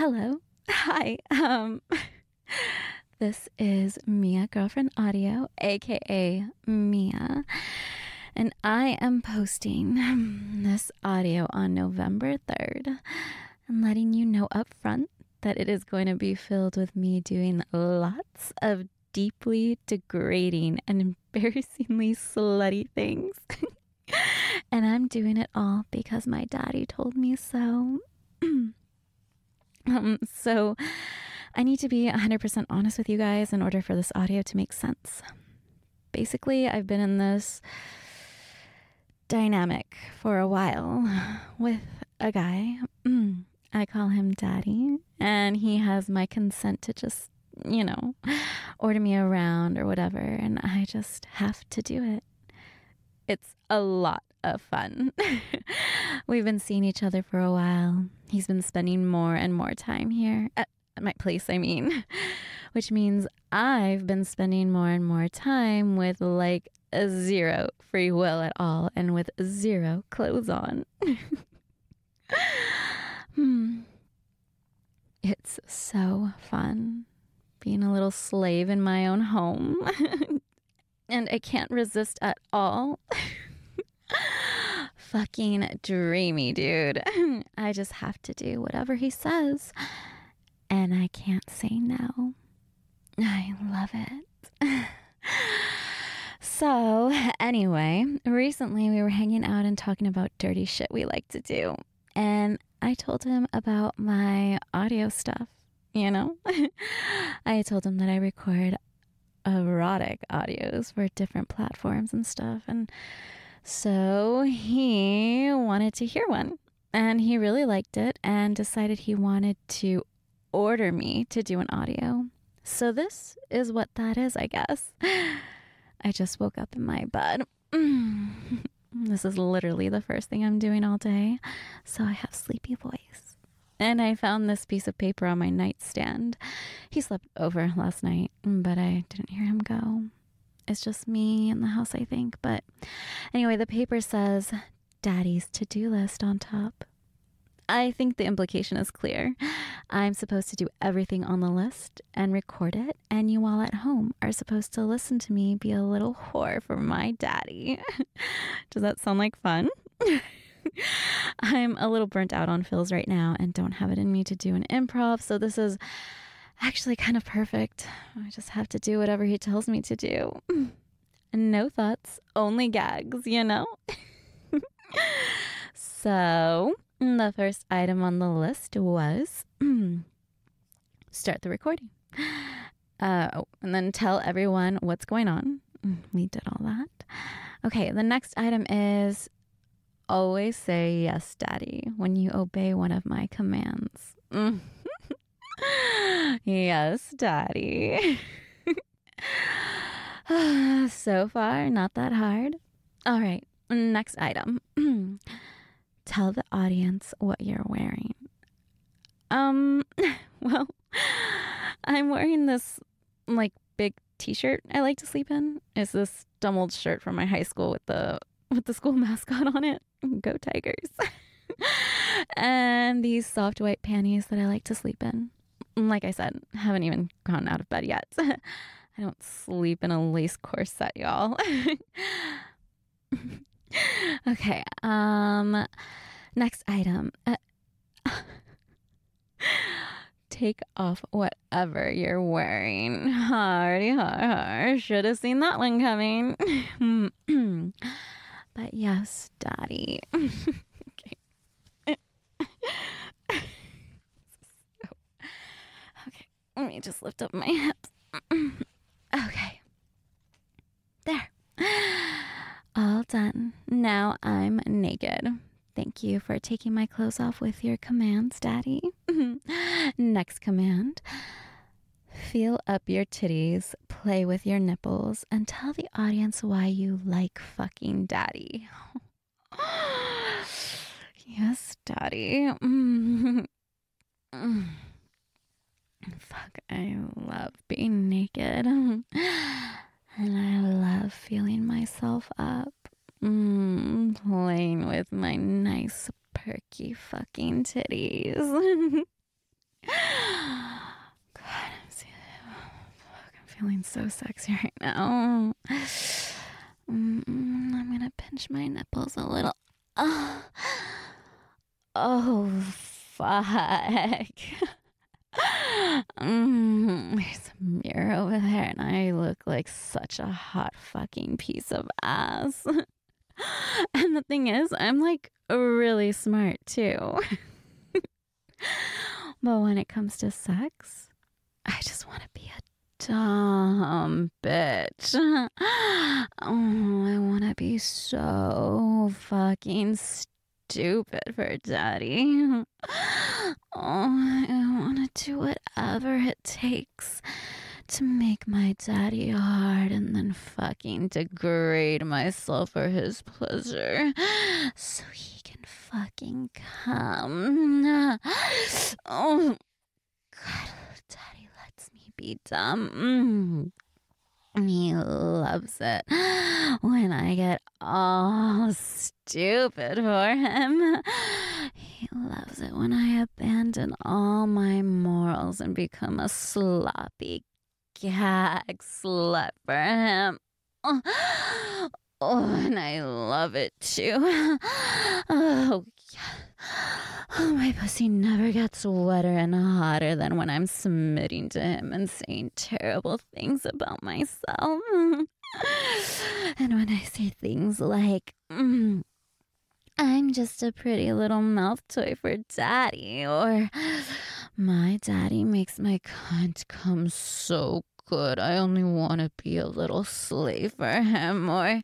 Hello. Hi. This is Mia Girlfriend Audio, aka Mia, and I am posting this audio on November 3rd and letting you know up front that it is going to be filled with me doing lots of deeply degrading and embarrassingly slutty things. And I'm doing it all because my daddy told me so. So I need to be 100% honest with you guys in order for this audio to make sense. Basically, I've been in this dynamic for a while with a guy. I call him Daddy, and he has my consent to just, order me around or whatever, and I just have to do it. It's a lot of fun. We've been seeing each other for a while. He's been spending more and more time here at my place, which means I've been spending more and more time with like zero free will at all and with zero clothes on. It's so fun being a little slave in my own home. And I can't resist at all. Fucking dreamy, dude. I just have to do whatever he says. And I can't say no. I love it. So, anyway, recently we were hanging out and talking about dirty shit we like to do. And I told him about my audio stuff, I told him that I record erotic audios for different platforms and stuff. And so he wanted to hear one. And he really liked it and decided he wanted to order me to do an audio. So this is what that is, I guess. I just woke up in my bed. This is literally the first thing I'm doing all day. So I have sleepy voice. And I found this piece of paper on my nightstand. He slept over last night, but I didn't hear him go. It's just me in the house, I think. But anyway, the paper says Daddy's to-do list on top. I think the implication is clear. I'm supposed to do everything on the list and record it, and you all at home are supposed to listen to me be a little whore for my daddy. Does that sound like fun? I'm a little burnt out on fills right now and don't have it in me to do an improv, so this is actually kind of perfect. I just have to do whatever he tells me to do. No thoughts, only gags, So, the first item on the list was start the recording. And then tell everyone what's going on. We did all that. Okay, the next item is always say yes, Daddy, when you obey one of my commands. Yes, Daddy. So far, not that hard. All right, next item. Tell the audience what you're wearing. Well, I'm wearing this big t-shirt I like to sleep in. It's this dumb old shirt from my high school with the school mascot on it. Go Tigers. And these soft white panties that I like to sleep in. Like I said, haven't even gone out of bed yet. I don't sleep in a lace corset, y'all. Okay, next item. Take off whatever you're wearing. Hardy har. Should have seen that one coming. But yes, Daddy. Okay. Okay, let me just lift up my hips. Okay. There. All done. Now I'm naked. Thank you for taking my clothes off with your commands, Daddy. Next command. Feel up your titties, play with your nipples, and tell the audience why you like fucking Daddy. Yes, Daddy. Fuck, I love being naked. And I love feeling myself up. Playing with my nice perky fucking titties. God, I'm feeling so sexy right now. I'm gonna pinch my nipples a little. Oh, fuck. There's a mirror over there, and I look like such a hot fucking piece of ass. And the thing is, I'm like really smart too. But when it comes to sex, I just want to be a dumb bitch. Oh, I want to be so fucking stupid for daddy. Oh, I want to do whatever it takes to make my daddy hard and then fucking degrade myself for his pleasure so he can fucking come. Oh, God, daddy lets me be dumb. He loves it when I get all stupid for him. He loves it when I abandon all my morals and become a sloppy gag slut for him. Oh, and I love it too. Oh, yeah. Oh, my pussy never gets wetter and hotter than when I'm submitting to him and saying terrible things about myself. And when I say things like, I'm just a pretty little mouth toy for daddy, or my daddy makes my cunt come so good, I only want to be a little slave for him, or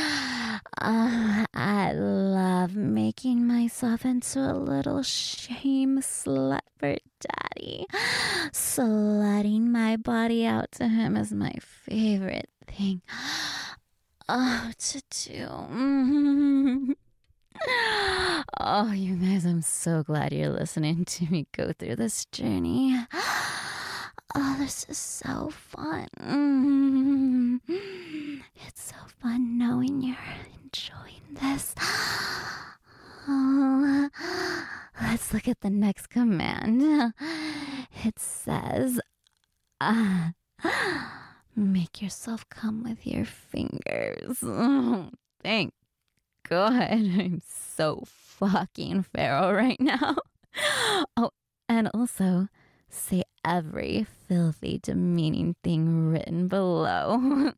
I love making myself into a little shame slut for daddy. Slutting my body out to him is my favorite thing to do. Oh, you guys, I'm so glad you're listening to me go through this journey. Oh, this is so fun. It's so fun knowing you're enjoying this. Oh, let's look at the next command. It says, make yourself come with your fingers. Oh, thank God, I'm so fucking feral right now. Oh, and also say every filthy, demeaning thing written below.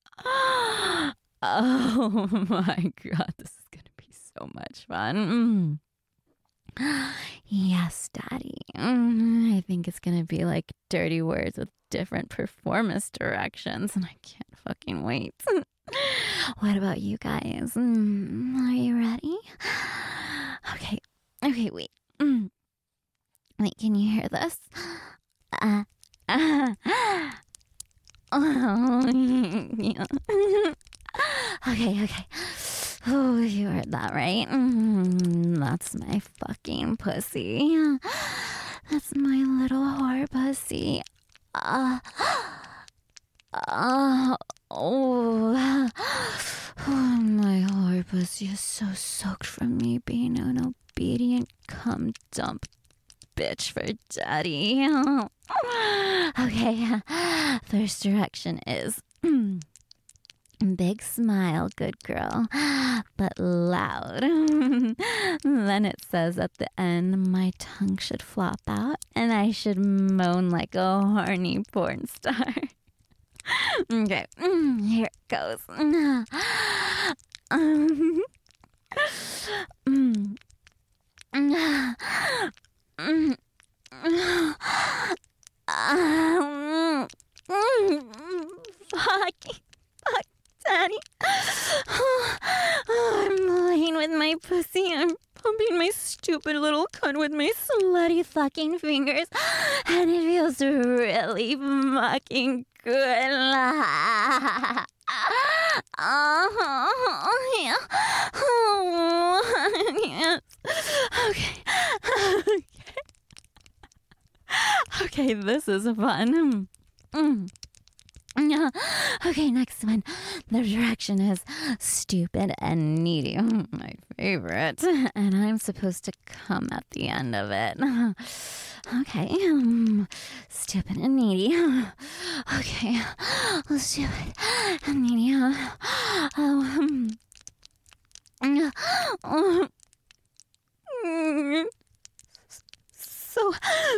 Oh my God, this is gonna be so much fun. Yes, daddy. I think it's gonna be like dirty words with different performance directions, and I can't fucking wait. What about you guys? Are you ready? Okay, wait. Wait, can you hear this? Oh, yeah. Okay. Oh, you heard that, right? That's my fucking pussy. That's my little whore pussy. My whore pussy is so soaked from me being an obedient cum dump bitch for daddy. Okay, first direction is big smile, good girl, but loud. Then it says at the end, my tongue should flop out and I should moan like a horny porn star. Okay, here it goes. Fuck, daddy. I'm laying with my pussy. I'm pumping my stupid little cunt with my slutty fucking fingers, and it feels really fucking good. Yes. Okay. Okay, this is fun. Okay, next one. The direction is stupid and needy. My favorite. And I'm supposed to come at the end of it. Okay, stupid and needy. Okay, stupid and needy. So,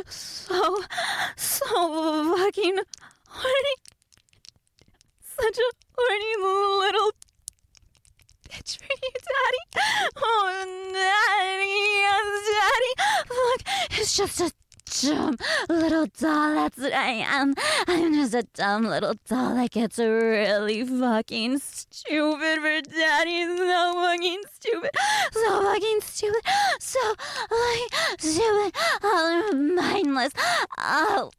so fucking horny. Such a horny little bitch for you, Daddy. Oh, Daddy, yes, Daddy. Look, it's just a dumb little doll. That's what I am. I'm just a dumb little doll that gets really fucking stupid for Daddy. So fucking stupid. So fucking stupid. So like stupid. Mindless. Oh.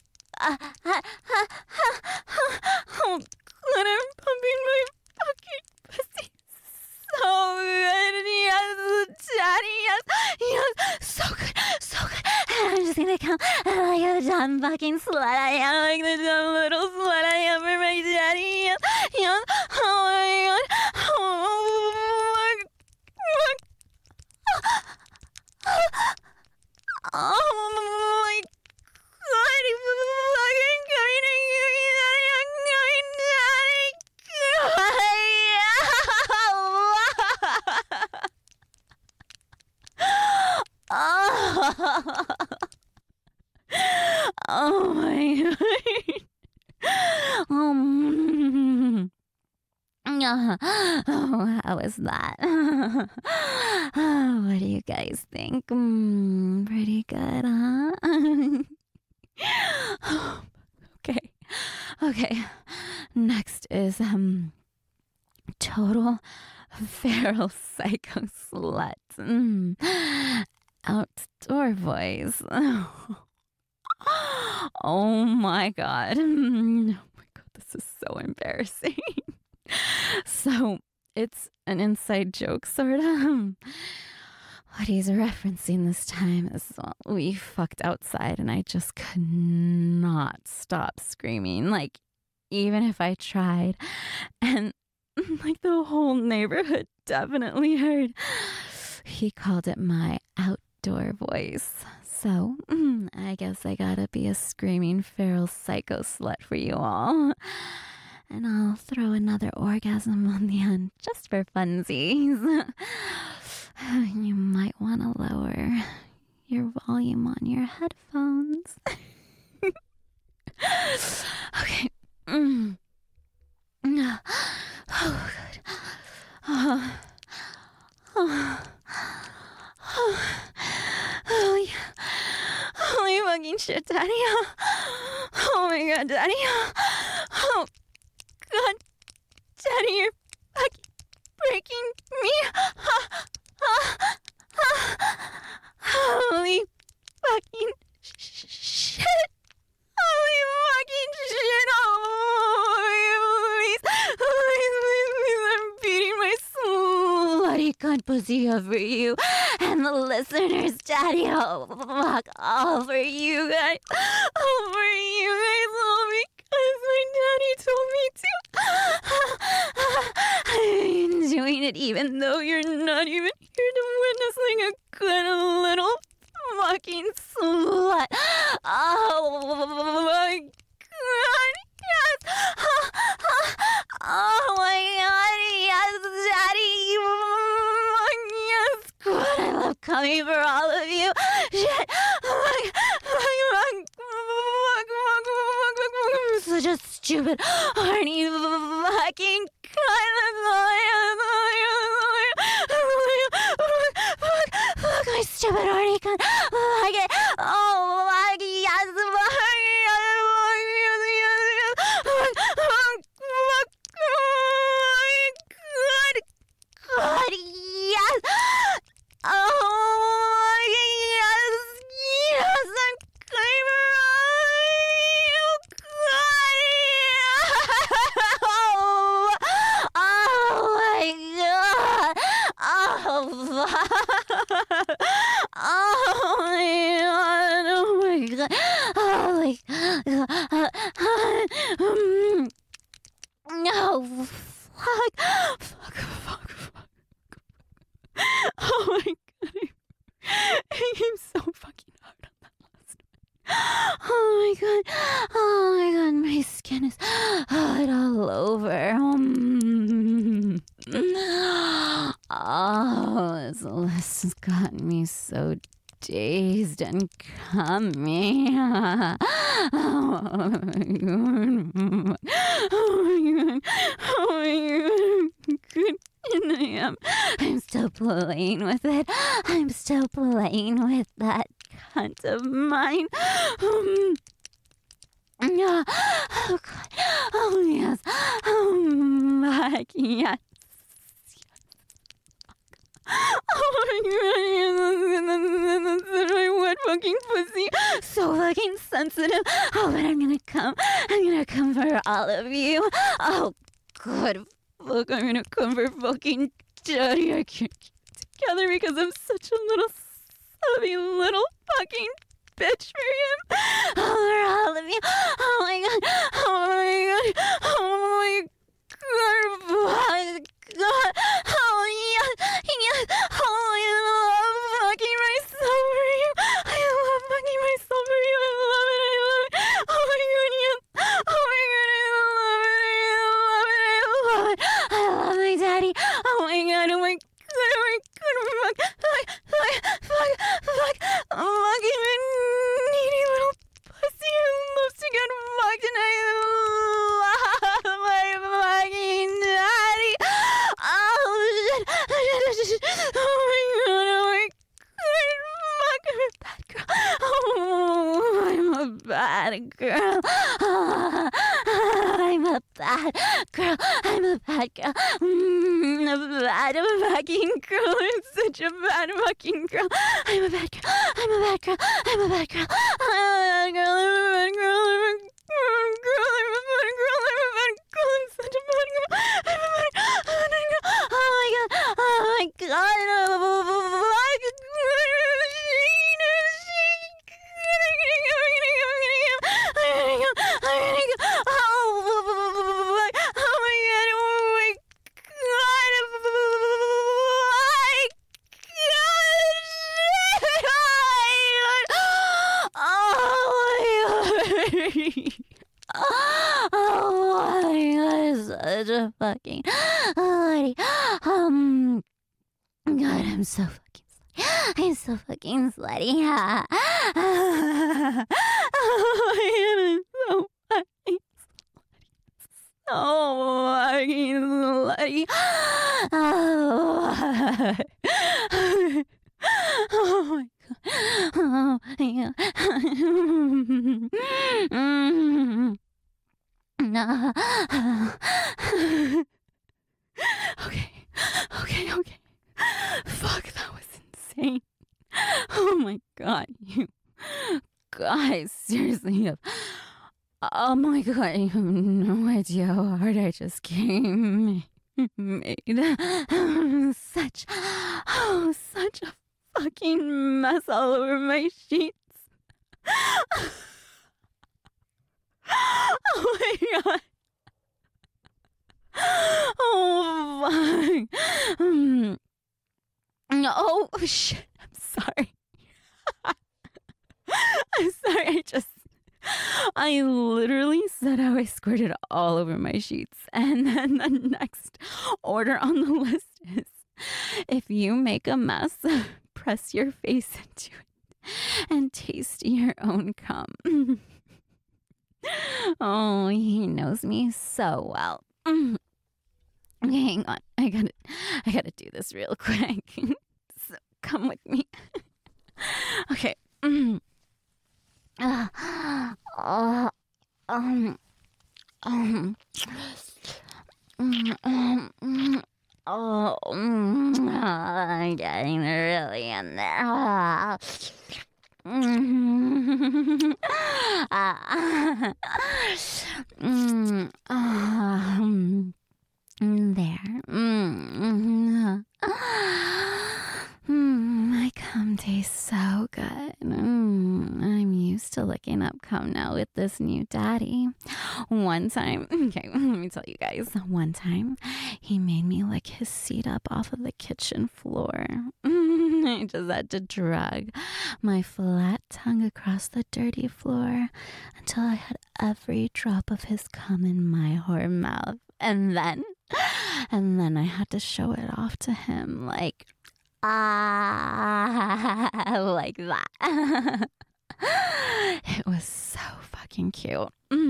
Oh, glitter pumping my fucking pussy. So good, yes, Daddy, yes, so good, so good. And I'm just gonna come like the dumb fucking slut I am, like the dumb little slut I am for my daddy, yes, yes. Oh my god, oh my god, fucking coming to you, Daddy, I'm coming, Daddy. Oh my god. Oh, how was that? What do you guys think? Pretty good, huh? Okay. Next is total feral psycho slut. Outdoor voice. Oh my god. This is so embarrassing. So it's an inside joke, sort of. What he's referencing this time is, well, we fucked outside and I just could not stop screaming. Like, even if I tried. And like the whole neighborhood definitely heard. He called it my outdoor voice. So, I guess I gotta be a screaming feral psycho slut for you all. And I'll throw another orgasm on the end just for funsies. You might want to lower your volume on your headphones. Okay. Oh, good. Oh, yeah. Holy fucking shit, Daddy. Oh my god, Daddy. Oh god, Daddy, you're fucking breaking me. Holy fucking shit. Holy fucking shit. Oh, please, I'm beating my slutty cunt pussy up for you. And the listeners, Daddy, oh, fuck, all for you guys. All for you guys, all because my daddy told me to. I'm doing it even though you're not even here to witness like a good little fucking slut. Oh my god, yes. Oh my god, yes, Daddy. Yes, God, I love coming for all of you. Shit. Such a stupid, horny, fucking fuck my stupid, horny cunt. Fuck it. Oh, fuck yes. God, yes. Oh, yes, I'm coming oh my god. Oh, fuck. Oh my god. Oh my god. No, fuck. Oh my god. I came so fucking hard on that last one. This list has gotten me so dazed and cummy. Oh my god. Oh my god. I'm still playing with it. I'm still playing with that cunt of mine. Oh god. Oh yes. Oh fuck yes. Oh my god, that's my wet fucking pussy. So fucking sensitive. Oh, but I'm gonna come for all of you. Oh, god, fuck, I'm gonna come for fucking daddy. I can't keep it together because I'm such a little, subby little fucking bitch for him. Oh, for all of you. Oh my god, oh my god, oh my god. Oh my god. Oh yes, yes. Oh, I love fucking myself for you. I love fucking myself for you. I love it. I love it. Oh my god, yes. Oh my god, I love it. I love it. I love it. I love my daddy. Oh my god. Oh my god. Oh my god. Fuck. Fucking needy little pussy who loves to get fucked, and I love my fucking daddy. Oh shit. Oh my god. Fuck, I'm a bad girl. Oh, I'm a bad girl. I'm a bad girl. I'm a bad girl. A bad fucking girl. I'm such a bad fucking girl. I'm a bad girl. I'm a bad girl. I'm a bad girl. I'm a bad girl. I'm a bad girl. I'm a bad girl. I'm a bad girl. I'm a bad girl. I'm such a bad girl. I'm a bad girl. I'm a bad girl. Oh my god. Oh my god. Oh my god, such a fucking lady. God, I'm so fucking slutty. I'm so fucking slutty. Oh my god, I'm so fucking slutty. So fucking slutty. Oh my god. Oh my god. No. Okay. Fuck, that was insane. Oh my god, you guys, seriously. Oh my god, you have no idea how hard I just came. Made such a fucking mess all over my sheets. Oh my god. Oh fuck. Oh shit. I'm sorry. I'm sorry. I literally said how I squirted all over my sheets. And then the next order on the list is, if you make a mess, press your face into it and taste your own cum. Oh, he knows me so well. Okay, hang on. I gotta do this real quick. So come with me. Okay. I'm getting really in there. There. My cum tastes so good. I'm used to licking up cum now with this new daddy. One time, okay, let me tell you guys. One time, he made me lick his seat up off of the kitchen floor. I just had to drag my flat tongue across the dirty floor until I had every drop of his cum in my whore mouth. And then I had to show it off to him like, like that. It was so fucking cute.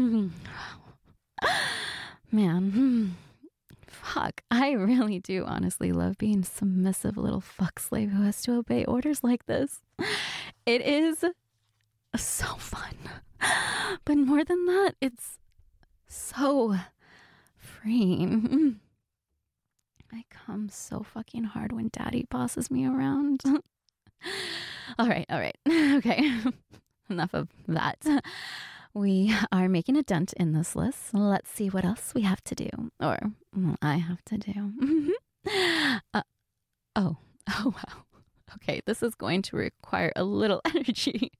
Man, fuck. I really do honestly love being submissive little fuck slave who has to obey orders like this. It is so fun. But more than that, it's so freeing. I come so fucking hard when daddy bosses me around. All right. Okay. Enough of that. We are making a dent in this list. Let's see what else we have to do. Or I have to do. Oh, wow. Okay, this is going to require a little energy.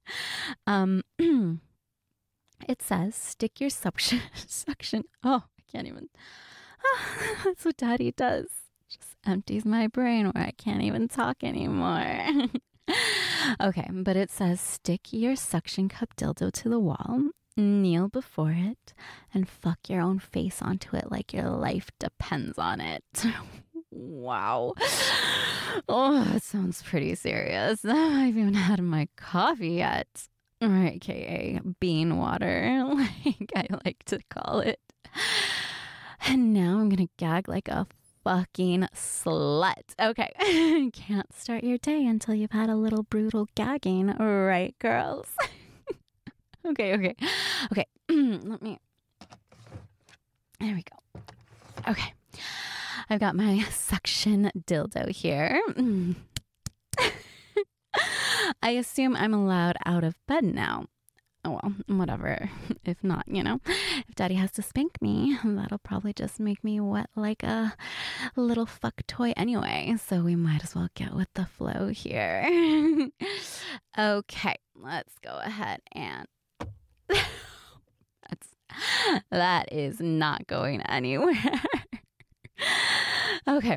It says, stick your suction. Oh, I can't even. That's what daddy does. Just empties my brain where I can't even talk anymore. Okay, but it says, stick your suction cup dildo to the wall, kneel before it, and fuck your own face onto it like your life depends on it. Wow. Oh, that sounds pretty serious. I haven't even had my coffee yet. Or AKA bean water, like I like to call it. And now I'm gonna gag like a fucking slut. Okay. Can't start your day until you've had a little brutal gagging, right, girls? Okay. Let me. There we go. Okay. I've got my suction dildo here. I assume I'm allowed out of bed now. Oh, well, whatever. If not, if daddy has to spank me, that'll probably just make me wet like a little fuck toy anyway. So we might as well get with the flow here. Okay, let's go ahead and that is not going anywhere. Okay.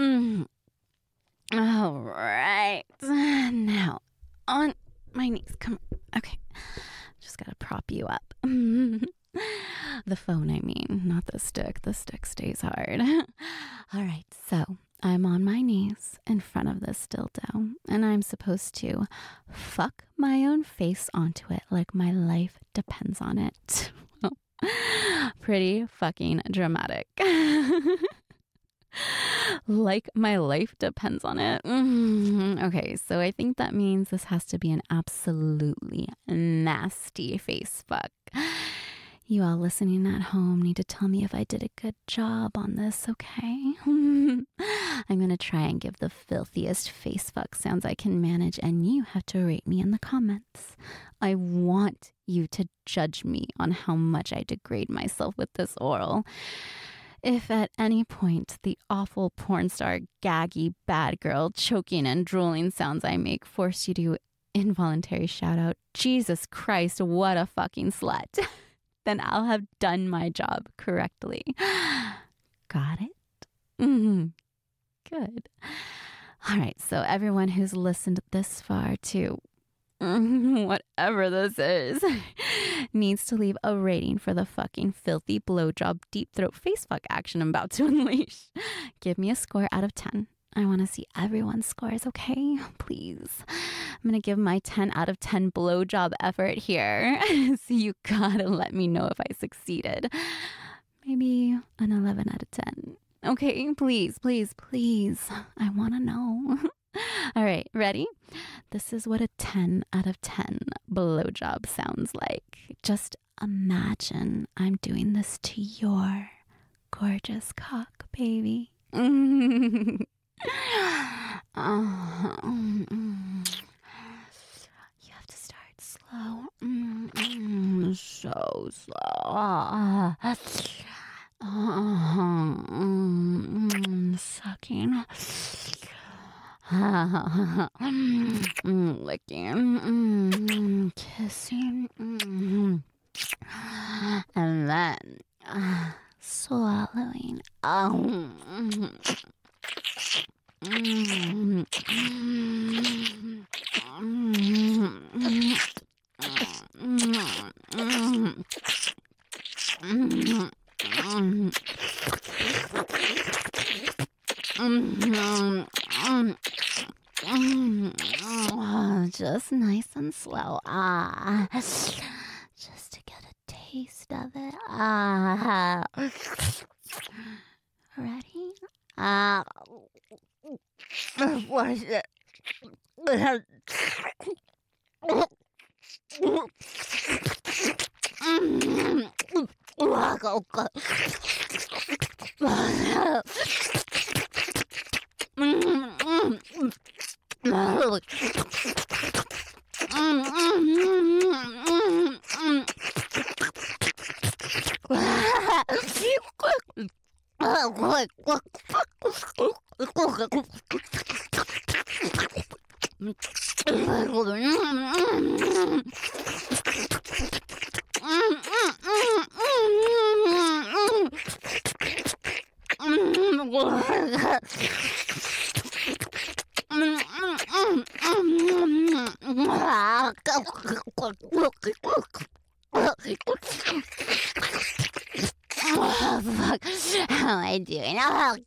All right. Now on my knees. Come on. Okay. Just gotta prop you up. The phone, I mean, not the stick. The stick stays hard. All right. So I'm on my knees in front of this dildo, and I'm supposed to fuck my own face onto it like my life depends on it. Pretty fucking dramatic. Like my life depends on it. Okay, so I think that means this has to be an absolutely nasty face fuck. You all listening at home need to tell me if I did a good job on this, okay? I'm gonna try and give the filthiest face fuck sounds I can manage, and you have to rate me in the comments. I want you to judge me on how much I degrade myself with this oral. If at any point the awful porn star, gaggy, bad girl, choking and drooling sounds I make force you to involuntary shout out, Jesus Christ, what a fucking slut, then I'll have done my job correctly. Got it? Good. All right, so everyone who's listened this far to whatever this is needs to leave a rating for the fucking filthy blowjob deep throat face fuck action I'm about to unleash. Give me a score out of 10. I want to see everyone's scores, okay? Please. I'm going to give my 10 out of 10 blowjob effort here. So you gotta let me know if I succeeded. Maybe an 11 out of 10. Okay, please. I want to know. All right, ready? This is what a 10 out of 10 blowjob sounds like. Just imagine I'm doing this to your gorgeous cock, baby. You have to start slow. So slow. Sucking. Licking, kissing, and then swallowing. just nice and slow. Just to get a taste of it. Ready? What is it? Oh, fuck. How am I doing?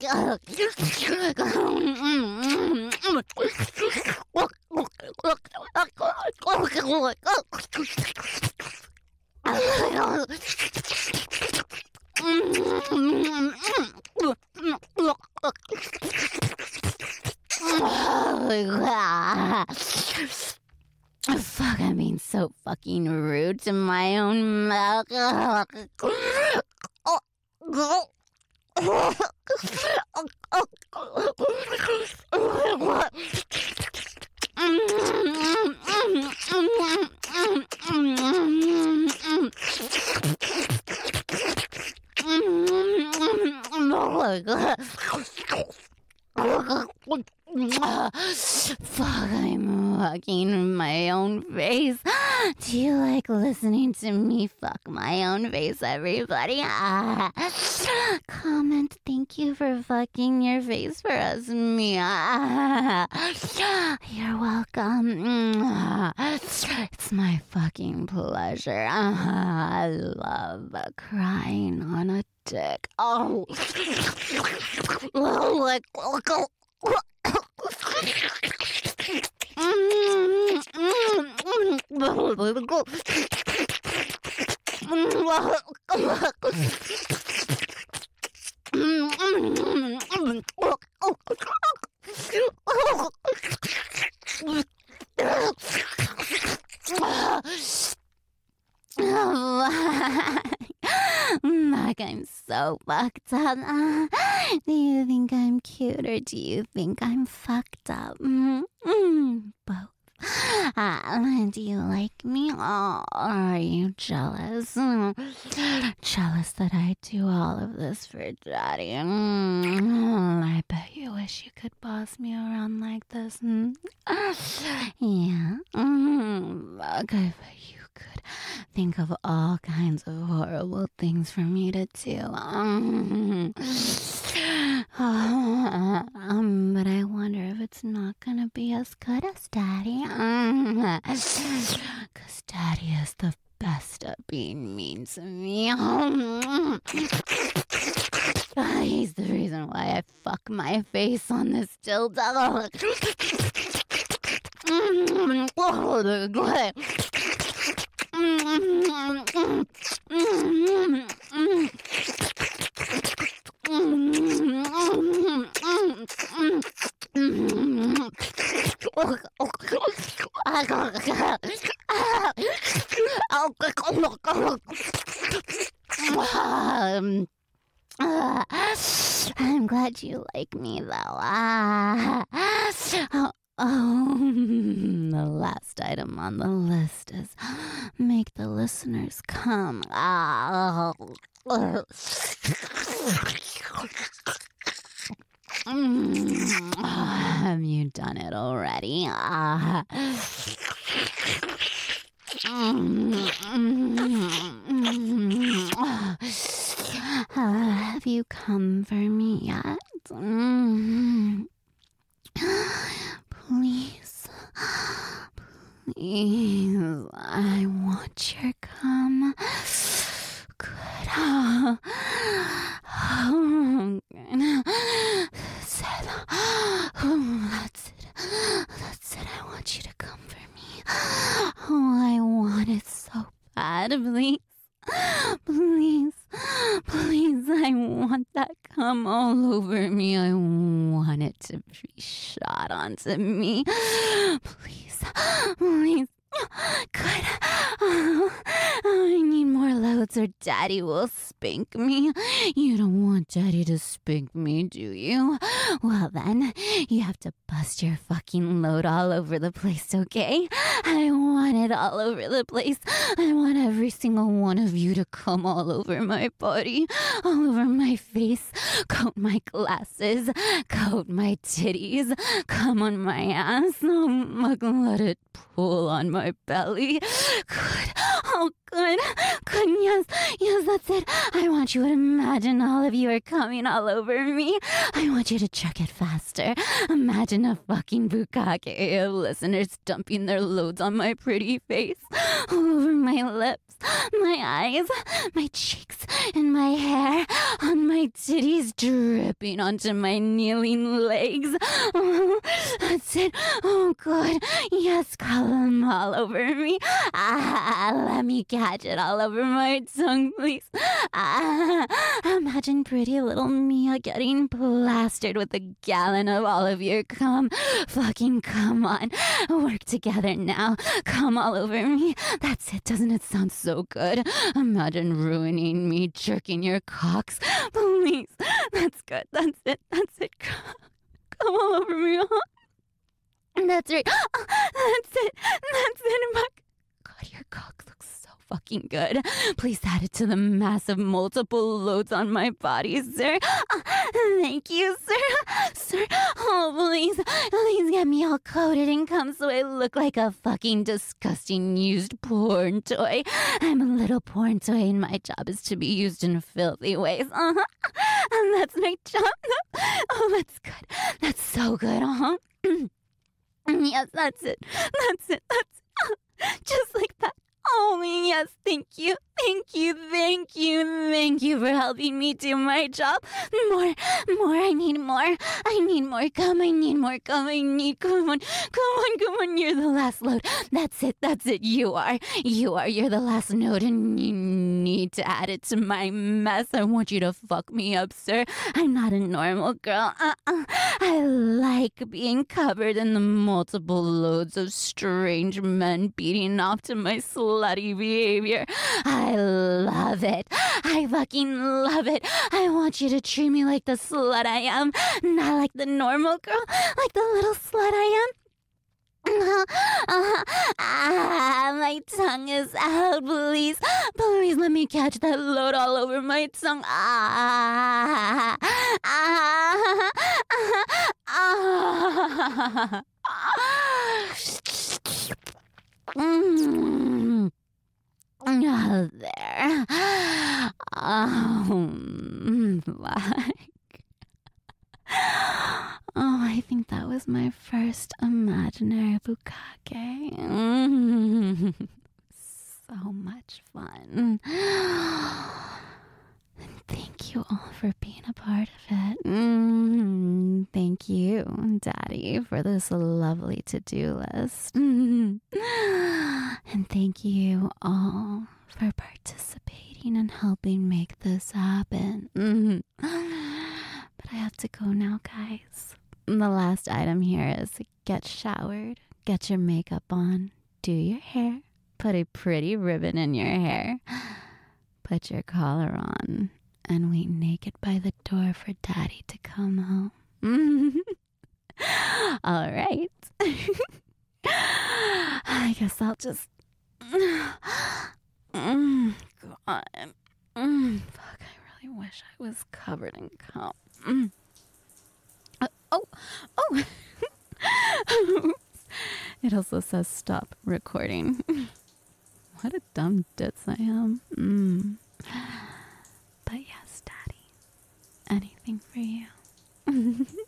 Fuck, I'm being so fucking rude to my own mouth. Fuck, I'm fucking my own face. Do you like listening to me fuck my own face, everybody? Comment, thank you for fucking your face for us, Mia. You're welcome. It's my fucking pleasure. I love crying on a dick. Oh. Fuck, I'm so fucked up. Do you think I'm cute or do you think I'm fucked up? Both. Do you like me? Oh, are you jealous? Jealous that I do all of this for Daddy. I bet you wish you could boss me around like this. Yeah. Fuck, I bet you could think of all kinds of horrible things for me to do. But I wonder if it's not gonna be as good as Daddy. 'Cause Daddy is the best at being mean to me. He's the reason why I fuck my face on this dildo. I'm glad you like me, though. The last item on the list is make the listeners come. Have you done it already? Have you come for me yet? Please, please, I want your cum. Good. That's it. That's it. I want you to come for me. come all over me. I want it to be shot onto me. Please, please. Good. Oh, I need more loads or Daddy will spank me. You don't want Daddy to spank me, do you? Well then, you have to bust your fucking load all over the place, okay? I want it all over the place. I want every single one of you to come all over my body, all over my face, coat my glasses, coat my titties, come on my ass, let it pull on my belly. Good. Oh, good. Good. Yes, that's it. I want you to imagine all of you are coming all over me. I want you to check it faster. Imagine a fucking bukkake of listeners dumping their loads on my pretty face, all over my lips, my eyes, my cheeks, and my hair, on my titties dripping onto my kneeling legs. Oh, that's it. Oh, good. Yes, call them all over me. Let me catch it all over my tongue, please. Imagine pretty little Mia getting plastered with a gallon of all of your cum. Fucking come on. Work together now. Come all over me. That's it. Doesn't it sound so good? Imagine ruining me, jerking your cocks. Please. That's good. That's it. That's it. Come all over me. That's right. That's it. That's it. God, your cock looks so fucking good. Please add it to the massive multiple loads on my body, sir. Thank you, sir. Sir, oh, please get me all coated in cum so I look like a fucking disgusting used porn toy. I'm a little porn toy and my job is to be used in filthy ways. And that's my job. Oh, that's good. That's so good, Yes, that's it. That's it. That's just like that. Oh, yes, thank you. Thank you, thank you, thank you for helping me do my job. More, I need more. I need more cum, I need more cum, I need, come on, you're the last load. That's it, you're the last node and you need to add it to my mess. I want you to fuck me up, sir. I'm not a normal girl. I like being covered in the multiple loads of strange men beating off to my slutty behavior. I love it. I fucking love it. I want you to treat me like the slut I am, not like the normal girl, like the little slut I am. My tongue is out, please. Please let me catch that load all over my tongue. There. I think that was my first imaginary bukkake. So much fun. Thank you all for being a part of it. Thank you, Daddy, for this lovely to-do list. And thank you all for participating and helping make this happen. But I have to go now, guys. The last item here is get showered, get your makeup on, do your hair, put a pretty ribbon in your hair, put your collar on, and wait naked by the door for Daddy to come home. All right. I guess I'll just... God. Fuck, I really wish I was covered in cum. It also says stop recording. What a dumb ditz I am. But yes, Daddy, anything for you.